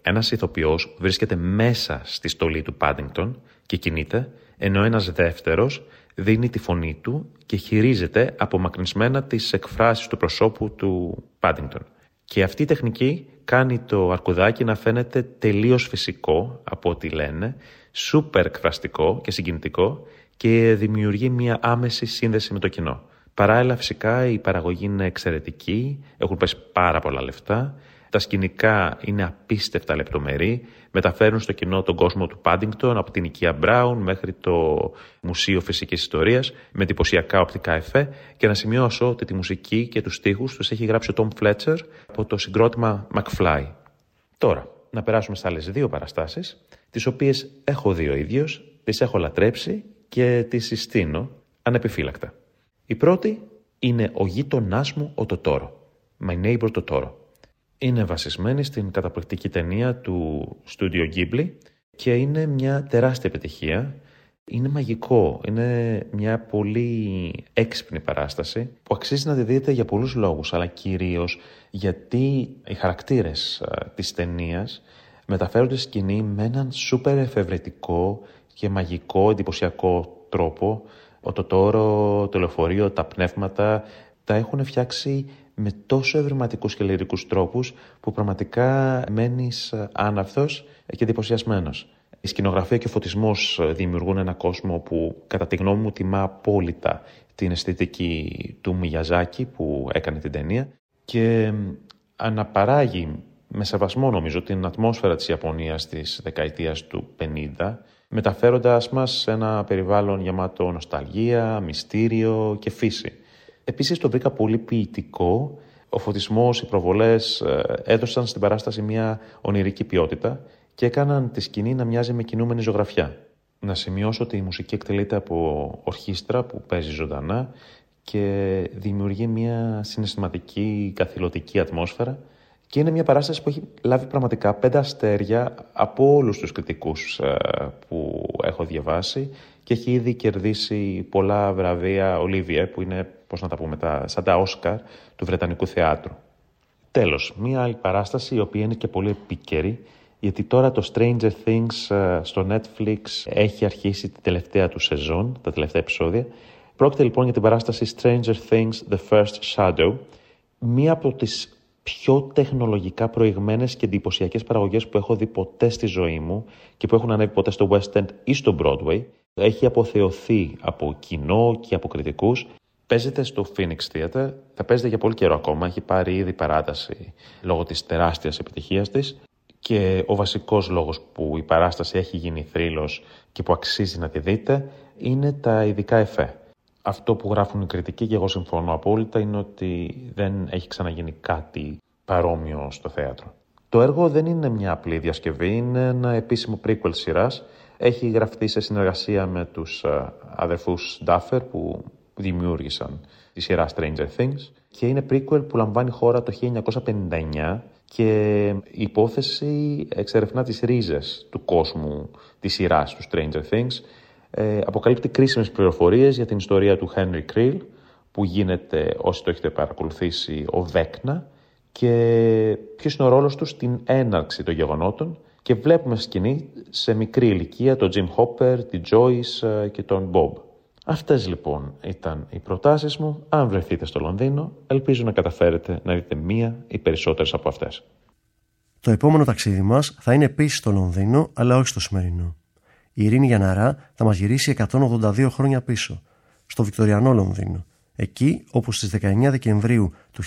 ένας ηθοποιός βρίσκεται μέσα στη στολή του Πάντινγκτον και κινείται, ενώ ένας δεύτερος δίνει τη φωνή του και χειρίζεται απομακρυνσμένα τις εκφράσεις του προσώπου του Πάντινγκτον. Και αυτή η τεχνική κάνει το αρκουδάκι να φαίνεται τελείως φυσικό από ό,τι λένε, σούπερ εκφραστικό και συγκινητικό και δημιουργεί μια άμεση σύνδεση με το κοινό. Παράλληλα φυσικά η παραγωγή είναι εξαιρετική, έχουν πέσει πάρα πολλά λεφτά, τα σκηνικά είναι απίστευτα λεπτομερή, μεταφέρουν στο κοινό τον κόσμο του Πάντινγκτον από την οικία Μπράουν μέχρι το Μουσείο Φυσικής Ιστορίας με εντυπωσιακά οπτικά εφέ και να σημειώσω ότι τη μουσική και τους στίχους τους έχει γράψει ο Tom Fletcher από το συγκρότημα McFly. Τώρα, να περάσουμε στις άλλες δύο παραστάσεις, τις οποίες έχω δει ο ίδιος, τις έχω λατρέψει και τις συστήνω ανεπιφύλακτα. Η πρώτη είναι «Ο γείτονάς μου ο Τοτόρο», My Neighbor Totoro. Είναι βασισμένη στην καταπληκτική ταινία του Studio Ghibli και είναι μια τεράστια επιτυχία. Είναι μαγικό, είναι μια πολύ έξυπνη παράσταση που αξίζει να τη δείτε για πολλούς λόγους, αλλά κυρίως γιατί οι χαρακτήρες της ταινίας μεταφέρονται στη σκηνή με έναν σούπερ εφευρετικό και μαγικό, εντυπωσιακό τρόπο. Ο Τοτόρο, το λεωφορείο, τα πνεύματα τα έχουν φτιάξει με τόσο ευρηματικούς και λυρικούς τρόπους που πραγματικά μένεις άναυθος και εντυπωσιασμένος. Η σκηνογραφία και ο φωτισμός δημιουργούν ένα κόσμο που κατά τη γνώμη μου τιμά απόλυτα την αισθητική του Μιγιαζάκη που έκανε την ταινία και αναπαράγει με σεβασμό νομίζω την ατμόσφαιρα της Ιαπωνίας της δεκαετίας του 50, μεταφέροντας μας σε ένα περιβάλλον γεμάτο νοσταλγία, μυστήριο και φύση. Επίσης το βρήκα πολύ ποιητικό, ο φωτισμός, οι προβολές έδωσαν στην παράσταση μια ονειρική ποιότητα και έκαναν τη σκηνή να μοιάζει με κινούμενη ζωγραφιά. Να σημειώσω ότι η μουσική εκτελείται από ορχήστρα που παίζει ζωντανά και δημιουργεί μια συναισθηματική, καθηλωτική ατμόσφαιρα και είναι μια παράσταση που έχει λάβει πραγματικά 5 αστέρια από όλους τους κριτικούς που έχω διαβάσει και έχει ήδη κερδίσει πολλά βραβεία Olivier που είναι, πώς να τα πούμε, σαν τα Όσκαρ του Βρετανικού θεάτρου. Τέλος, μια άλλη παράσταση η οποία είναι και πολύ επίκαιρη, γιατί τώρα το Stranger Things στο Netflix έχει αρχίσει την τελευταία του σεζόν, τα τελευταία επεισόδια. Πρόκειται λοιπόν για την παράσταση Stranger Things The First Shadow, μία από τις πιο τεχνολογικά προηγμένες και εντυπωσιακές παραγωγές που έχω δει ποτέ στη ζωή μου και που έχουν ανέβει ποτέ στο West End ή στο Broadway. Έχει αποθεωθεί από κοινό και από κριτικούς. Παίζεται στο Phoenix Theatre, θα παίζεται για πολύ καιρό ακόμα, έχει πάρει ήδη παράταση λόγω της τεράστιας επιτυχίας της και ο βασικός λόγος που η παράσταση έχει γίνει θρύλος και που αξίζει να τη δείτε είναι τα ειδικά εφέ. Αυτό που γράφουν οι κριτικοί και εγώ συμφωνώ απόλυτα είναι ότι δεν έχει ξαναγίνει κάτι παρόμοιο στο θέατρο. Το έργο δεν είναι μια απλή διασκευή, είναι ένα επίσημο prequel σειράς. Έχει γραφτεί σε συνεργασία με τους αδερφούς Duffer που δημιούργησαν τη σειρά Stranger Things και είναι prequel που λαμβάνει χώρα το 1959 και η υπόθεση εξερευνά τις ρίζες του κόσμου της σειράς του Stranger Things. Αποκαλύπτει κρίσιμες πληροφορίες για την ιστορία του Henry Creel που γίνεται, όσοι το έχετε παρακολουθήσει, ο Βέκνα και ποιος είναι ο ρόλος του στην έναρξη των γεγονότων και βλέπουμε σκηνή σε μικρή ηλικία τον Jim Hopper, την Joyce και τον Bob. Αυτές λοιπόν ήταν οι προτάσεις μου. Αν βρεθείτε στο Λονδίνο, ελπίζω να καταφέρετε να δείτε μία ή περισσότερες από αυτές. Το επόμενο ταξίδι μας θα είναι επίσης στο Λονδίνο, αλλά όχι στο σημερινό. Η Ειρήνη Γιανναρά θα μας γυρίσει 182 χρόνια πίσω, στο Βικτωριανό Λονδίνο, εκεί όπου στις 19 Δεκεμβρίου του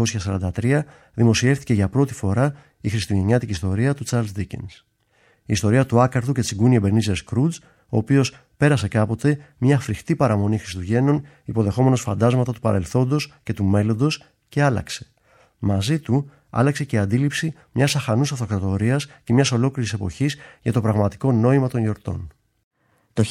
1843 δημοσιεύτηκε για πρώτη φορά η χριστουγεννιάτικη ιστορία του Charles Dickens. Η ιστορία του άκαρδου και τσιγκούνι Ebenezer Scrooge, ο οποίος πέρασε κάποτε μια φρικτή παραμονή Χριστουγέννων υποδεχόμενος φαντάσματα του παρελθόντος και του μέλλοντος και άλλαξε. Μαζί του άλλαξε και η αντίληψη μιας αχανούς αυτοκρατορίας και μιας ολόκληρης εποχής για το πραγματικό νόημα των γιορτών. Το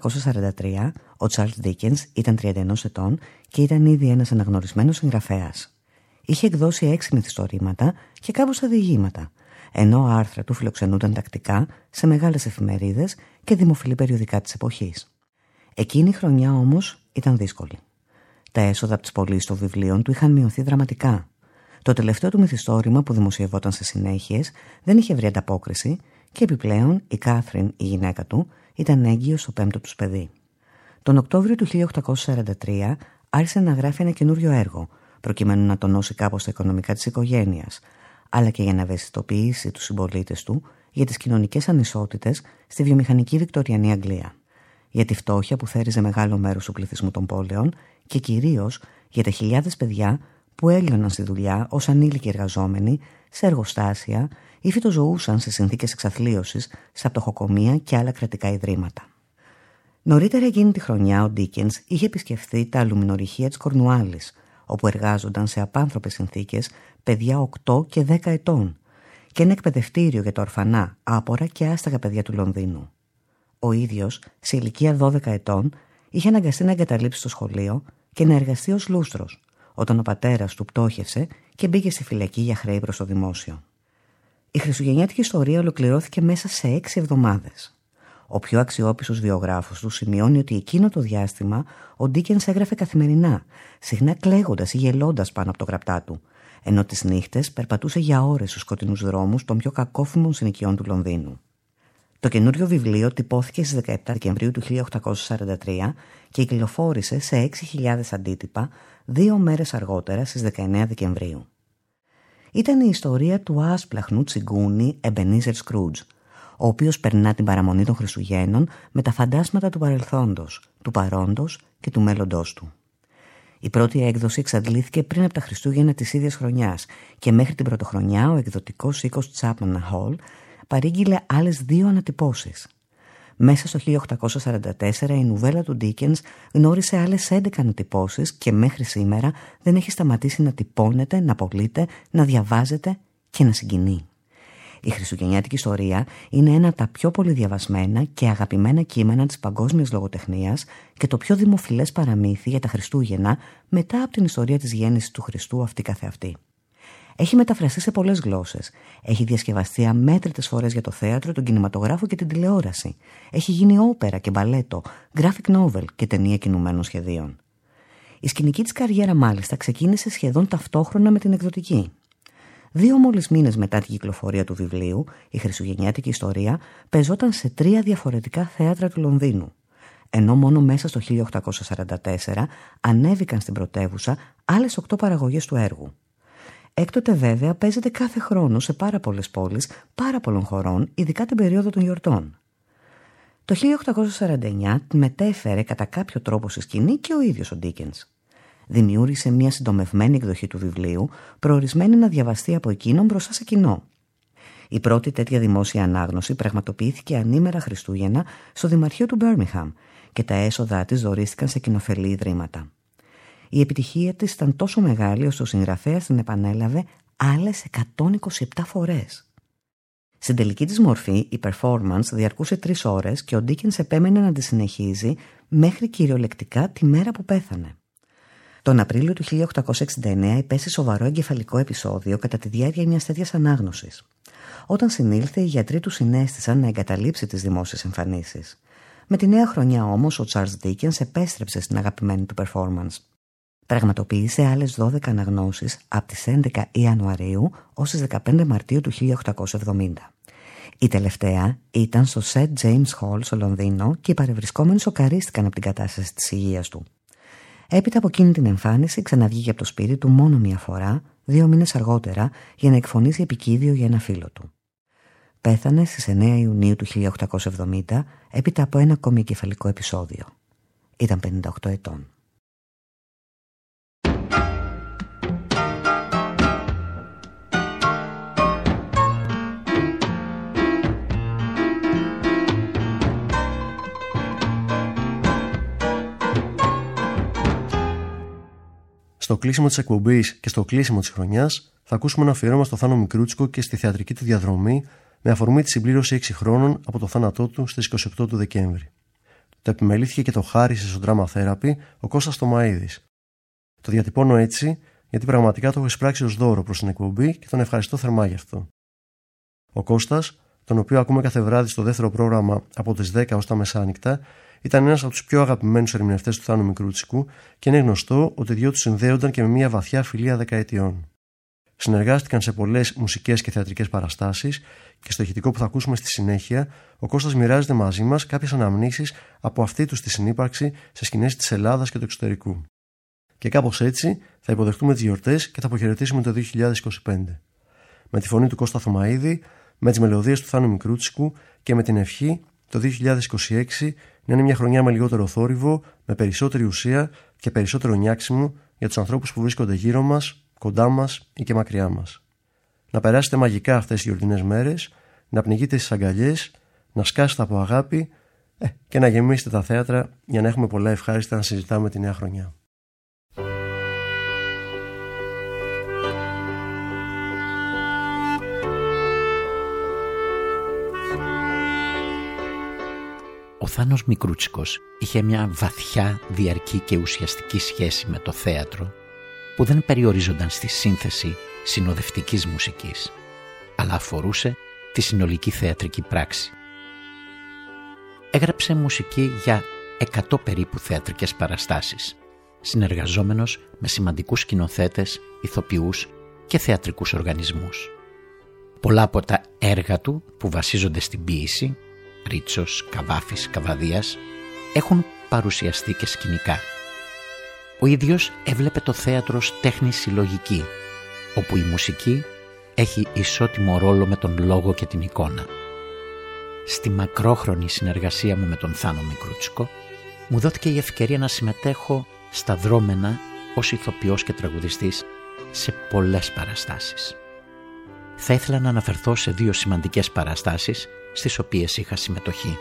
1843 ο Charles Dickens ήταν 31 ετών και ήταν ήδη ένας αναγνωρισμένος συγγραφέας. Είχε εκδώσει 6 μυθιστορήματα και κάμποσα διηγήματα, ενώ άρθρα του φιλοξενούνταν τακτικά σε μεγάλες εφημερίδες και δημοφιλή περιοδικά της εποχής. Εκείνη η χρονιά όμως ήταν δύσκολη. Τα έσοδα από τις πωλήσεις των βιβλίων του είχαν μειωθεί δραματικά. Το τελευταίο του μυθιστόρημα, που δημοσιευόταν σε συνέχειες, δεν είχε βρει ανταπόκριση και επιπλέον η Κάθριν, η γυναίκα του, ήταν έγκυος στο 5ο τους παιδί. Τον Οκτώβριο του 1843 άρχισε να γράφει ένα καινούριο έργο, προκειμένου να τονώσει κάπως τα οικονομικά της οικογένειας, αλλά και για να ευαισθητοποιήσει τους συμπολίτες του για τις κοινωνικές ανισότητες στη βιομηχανική Βικτωριανή Αγγλία, για τη φτώχεια που θέριζε μεγάλο μέρος του πληθυσμού των πόλεων και κυρίως για τα χιλιάδες παιδιά που έλειωναν στη δουλειά ως ανήλικοι εργαζόμενοι σε εργοστάσια ή φυτοζωούσαν σε συνθήκες εξαθλίωσης σε πτωχοκομεία και άλλα κρατικά ιδρύματα. Νωρίτερα εκείνη τη χρονιά ο Ντίκενς είχε επισκεφθεί τα αλουμινορυχεία της Κορνουάλης, όπου εργάζονταν σε απάνθρωπες συνθήκες παιδιά 8 και 10 ετών, και ένα εκπαιδευτήριο για τα ορφανά, άπορα και άσταγα παιδιά του Λονδίνου. Ο ίδιος, σε ηλικία 12 ετών, είχε αναγκαστεί να εγκαταλείψει το σχολείο και να εργαστεί ως λούστρος, όταν ο πατέρας του πτώχευσε και μπήκε στη φυλακή για χρέη προς το δημόσιο. Η χριστουγεννιάτικη ιστορία ολοκληρώθηκε μέσα σε 6 εβδομάδες. Ο πιο αξιόπιστος βιογράφος του σημειώνει ότι εκείνο το διάστημα ο Ντίκενς έγραφε καθημερινά, συχνά κλαίγοντας ή γελώντας πάνω από το γραπτά του, ενώ τις νύχτες περπατούσε για ώρες στους σκοτεινούς δρόμους των πιο κακόφημων συνοικιών του Λονδίνου. Το καινούριο βιβλίο τυπώθηκε στις 17 Δεκεμβρίου του 1843 και κυκλοφόρησε σε 6.000 αντίτυπα 2 μέρες αργότερα στις 19 Δεκεμβρίου. Ήταν η ιστορία του άσπλαχνου τσιγκούνι Εμπενίζερ Σκρούτζ, ο οποίος περνά την παραμονή των Χριστουγέννων με τα φαντάσματα του παρελθόντος, του παρόντος και του μέλλοντός του. Η πρώτη έκδοση εξαντλήθηκε πριν από τα Χριστούγεννα της ίδιας χρονιάς και μέχρι την πρωτοχρονιά ο εκδοτικός οίκος Chapman Hall παρήγγειλε άλλες 2 ανατυπώσεις. Μέσα στο 1844 η νουβέλα του Ντίκενς γνώρισε άλλες 11 ανατυπώσεις και μέχρι σήμερα δεν έχει σταματήσει να τυπώνεται, να πωλείται, να διαβάζεται και να συγκινεί. Η χριστουγεννιάτικη ιστορία είναι ένα από τα πιο πολύ διαβασμένα και αγαπημένα κείμενα της παγκόσμιας λογοτεχνίας και το πιο δημοφιλές παραμύθι για τα Χριστούγεννα μετά από την ιστορία της γέννησης του Χριστού αυτή καθεαυτή. Έχει μεταφραστεί σε πολλές γλώσσες. Έχει διασκευαστεί αμέτρητες φορές για το θέατρο, τον κινηματογράφο και την τηλεόραση. Έχει γίνει όπερα και μπαλέτο, graphic novel και ταινία κινουμένων σχεδίων. Η σκηνική της καριέρα μάλιστα ξεκίνησε σχεδόν ταυτόχρονα με την εκδοτική. 2 μόλις μήνες μετά την κυκλοφορία του βιβλίου, η χριστουγεννιάτικη ιστορία παίζονταν σε 3 διαφορετικά θέατρα του Λονδίνου, ενώ μόνο μέσα στο 1844 ανέβηκαν στην πρωτεύουσα άλλες 8 παραγωγές του έργου. Έκτοτε βέβαια παίζεται κάθε χρόνο σε πάρα πολλές πόλεις, πάρα πολλών χωρών, ειδικά την περίοδο των γιορτών. Το 1849 μετέφερε κατά κάποιο τρόπο στη σκηνή και ο ίδιος ο Ντίκενς. Δημιούργησε μια συντομευμένη εκδοχή του βιβλίου, προορισμένη να διαβαστεί από εκείνον μπροστά σε κοινό. Η πρώτη τέτοια δημόσια ανάγνωση πραγματοποιήθηκε ανήμερα Χριστούγεννα στο Δημαρχείο του Μπέρμιγχαμ και τα έσοδά της δωρίστηκαν σε κοινοφελή ιδρύματα. Η επιτυχία της ήταν τόσο μεγάλη ώστε ο συγγραφέας την επανέλαβε άλλες 127 φορές. Στην τελική της μορφή, η performance διαρκούσε 3 ώρες και ο Ντίκενς επέμενε να τη συνεχίζει μέχρι κυριολεκτικά τη μέρα που πέθανε. Τον Απρίλιο του 1869 υπέστη σοβαρό εγκεφαλικό επεισόδιο κατά τη διάρκεια μιας τέτοιας ανάγνωσης. Όταν συνήλθε, οι γιατροί του συνέστησαν να εγκαταλείψει τις δημόσιες εμφανίσεις. Με τη νέα χρονιά όμως, ο Τσάρλς Ντίκενς επέστρεψε στην αγαπημένη του performance. Πραγματοποίησε άλλες 12 αναγνώσεις από τις 11 Ιανουαρίου ως τις 15 Μαρτίου του 1870. Η τελευταία ήταν στο St. James Hall στο Λονδίνο και οι παρευρισκόμενοι σοκαρίστηκαν από την κατάσταση της υγείας του. Έπειτα από εκείνη την εμφάνιση ξαναβγήκε από το σπίτι του μόνο 1 φορά, 2 μήνες αργότερα, για να εκφωνήσει επικίδιο για ένα φίλο του. Πέθανε στις 9 Ιουνίου του 1870 έπειτα από ένα ακόμη εγκεφαλικό επεισόδιο. Ήταν 58 ετών. Στο κλείσιμο της εκπομπής και στο κλείσιμο της χρονιάς θα ακούσουμε ένα αφιέρωμα στο Θάνο Μικρούτσικο και στη θεατρική του διαδρομή με αφορμή τη συμπλήρωση 6 χρόνων από το θάνατό του στις 28 του Δεκέμβρη. Το επιμελήθηκε και το χάρισε στο Drama Therapy ο Κώστας Τωμαΐδης. Το διατυπώνω έτσι γιατί πραγματικά το έχω εισπράξει ως δώρο προς την εκπομπή και τον ευχαριστώ θερμά γι' αυτό. Ο Κώστας, τον οποίο ακούμε κάθε βράδυ στο δεύτερο πρόγραμμα από τις 10 ως τα μεσάνυχτα, ήταν ένας από τους πιο αγαπημένους ερμηνευτές του Θάνου Μικρούτσικου και είναι γνωστό ότι οι 2 τους συνδέονταν και με μια βαθιά φιλία δεκαετιών. Συνεργάστηκαν σε πολλές μουσικές και θεατρικές παραστάσεις και στο ηχητικό που θα ακούσουμε στη συνέχεια, ο Κώστας μοιράζεται μαζί μας κάποιες αναμνήσεις από αυτή του τη συνύπαρξη σε σκηνές της Ελλάδας και του εξωτερικού. Και κάπως έτσι θα υποδεχτούμε τις γιορτές και θα αποχαιρετήσουμε το 2025. Με τη φωνή του Κώστα Θωμαίδη, με τις μελωδίες του Θάνου Μικρούτσικου και με την ευχή το 2026 να είναι μια χρονιά με λιγότερο θόρυβο, με περισσότερη ουσία και περισσότερο νιάξιμο για τους ανθρώπους που βρίσκονται γύρω μας, κοντά μας ή και μακριά μας. Να περάσετε μαγικά αυτές τις γιορτινές μέρες, να πνιγείτε στις αγκαλιές, να σκάσετε από αγάπη και να γεμίσετε τα θέατρα για να έχουμε πολλά ευχάριστα να συζητάμε τη νέα χρονιά. Ο Θάνος Μικρούτσικος είχε μια βαθιά, διαρκή και ουσιαστική σχέση με το θέατρο που δεν περιορίζονταν στη σύνθεση συνοδευτικής μουσικής, αλλά αφορούσε τη συνολική θεατρική πράξη. Έγραψε μουσική για 100 περίπου θεατρικές παραστάσεις, συνεργαζόμενος με σημαντικούς σκηνοθέτες, ηθοποιούς και θεατρικούς οργανισμούς. Πολλά από τα έργα του που βασίζονται στην ποίηση, Ρίτσος, Καβάφης, Καβαδίας, έχουν παρουσιαστεί και σκηνικά. Ο ίδιος έβλεπε το θέατρο ως τέχνη συλλογική, όπου η μουσική έχει ισότιμο ρόλο με τον λόγο και την εικόνα. Στη μακρόχρονη συνεργασία μου με τον Θάνο Μικρούτσικο, μου δόθηκε η ευκαιρία να συμμετέχω στα δρόμενα ως ηθοποιός και τραγουδιστής σε πολλές παραστάσεις. Θα ήθελα να αναφερθώ σε 2 σημαντικές παραστάσεις στις οποίες είχα συμμετοχή.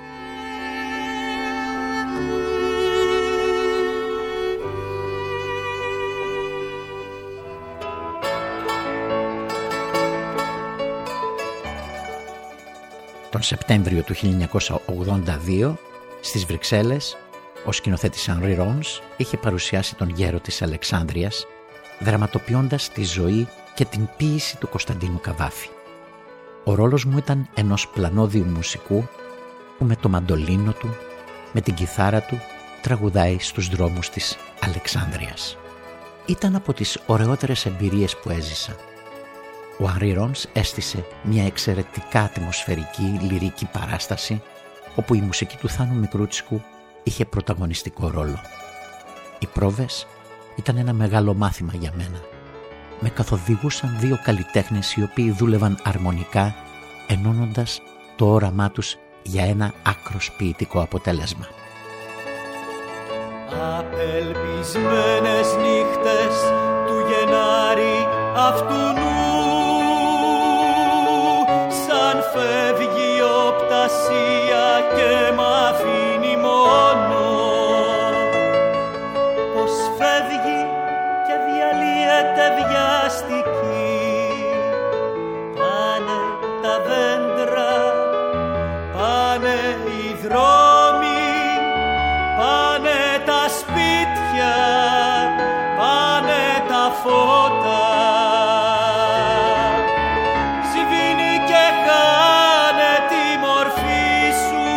Τον Σεπτέμβριο του 1982, στις Βρυξέλλες, ο σκηνοθέτης Henri Rons είχε παρουσιάσει τον Γέρο της Αλεξάνδρειας, δραματοποιώντας τη ζωή και την ποίηση του Κωνσταντίνου Καβάφη. Ο ρόλος μου ήταν ενός πλανόδιου μουσικού που με το μαντολίνο του, με την κιθάρα του, τραγουδάει στους δρόμους της Αλεξάνδρειας. Ήταν από τις ωραιότερες εμπειρίες που έζησα. Ο Henri Rons έστησε μια εξαιρετικά ατμοσφαιρική λυρική παράσταση όπου η μουσική του Θάνου Μικρούτσικου είχε πρωταγωνιστικό ρόλο. Οι πρόβες ήταν ένα μεγάλο μάθημα για μένα. Με καθοδηγούσαν 2 καλλιτέχνες οι οποίοι δούλευαν αρμονικά, ενώνοντας το όραμά τους για ένα άκρος ποιητικό αποτέλεσμα. Απελπισμένες νύχτες του Γενάρη αυτουνού, σαν φεύγει οπτασία και μ' αφήνει μόνο, πως φεύγει και διαλύεται βιαστική. Πάνε τα δέντρα, πάνε οι δρόμοι, πάνε τα σπίτια, πάνε τα φώτα. Σβήνει και χάνε τη μορφή σου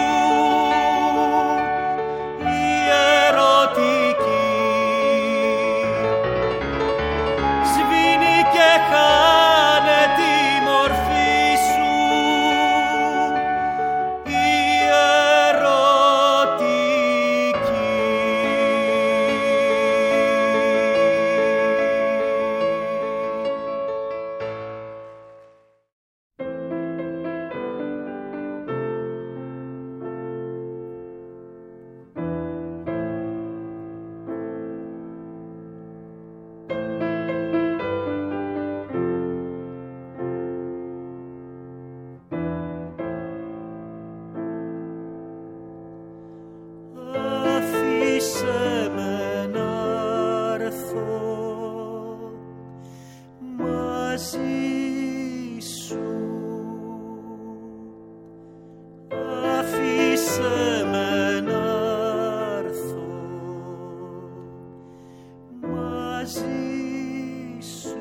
η ερωτική. Σβήνει και χάνε τη μορφή σου η ερωτική. Άφησε με να έρθω μαζί σου. Άφησε με να έρθω μαζί σου.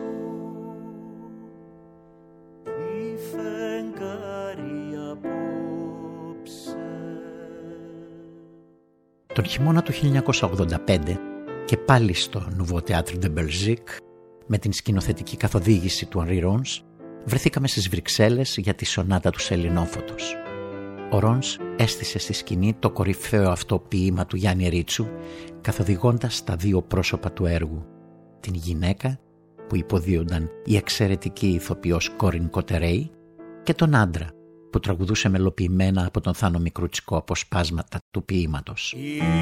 Τι φεγγάρι απόψε. Τον χειμώνα του 1985 και πάλι στο Nouveau Théâtre de Belgique με την σκηνοθετική καθοδήγηση του Henri Rons, βρεθήκαμε στις Βρυξέλλες για τη σονάτα του Σελινόφωτος. Ο Ρόνς έστησε στη σκηνή το κορυφαίο αυτό ποίημα του Γιάννη Ρίτσου, καθοδηγώντας τα δύο πρόσωπα του έργου, την γυναίκα που υποδίονταν η εξαιρετική ηθοποιός Κόριν Κοτερέι και τον άντρα που τραγουδούσε μελοποιημένα από τον Θάνο Μικρούτσικο αποσπάσματα του ποίηματος.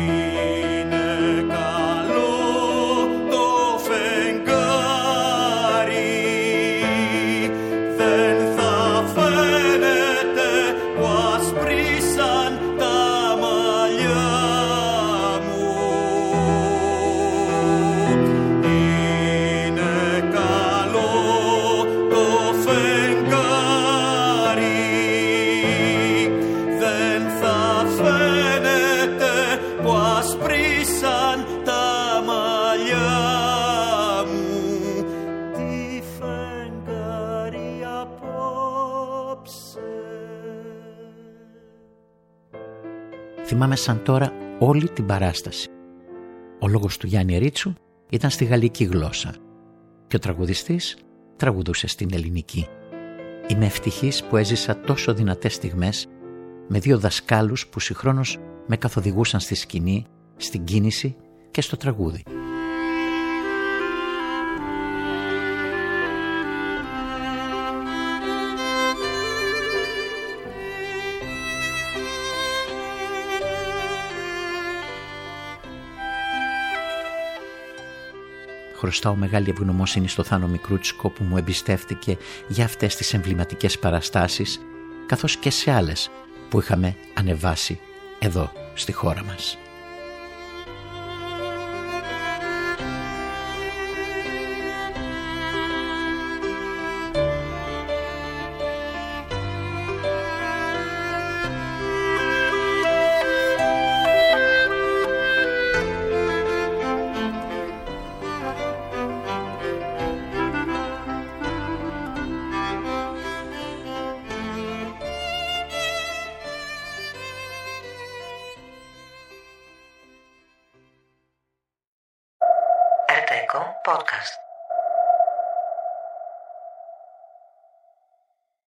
Θυμάμαι σαν τώρα όλη την παράσταση. Ο λόγος του Γιάννη Ρίτσου ήταν στη γαλλική γλώσσα και ο τραγουδιστής τραγουδούσε στην ελληνική. Είμαι ευτυχής που έζησα τόσο δυνατές στιγμές με δύο δασκάλους που συγχρόνως με καθοδηγούσαν στη σκηνή, στην κίνηση και στο τραγούδι. Χρωστάω μεγάλη ευγνωμοσύνη στο Θάνο Μικρούτσικο που μου εμπιστεύτηκε για αυτές τις εμβληματικές παραστάσεις, καθώς και σε άλλες που είχαμε ανεβάσει εδώ στη χώρα μας. Podcast.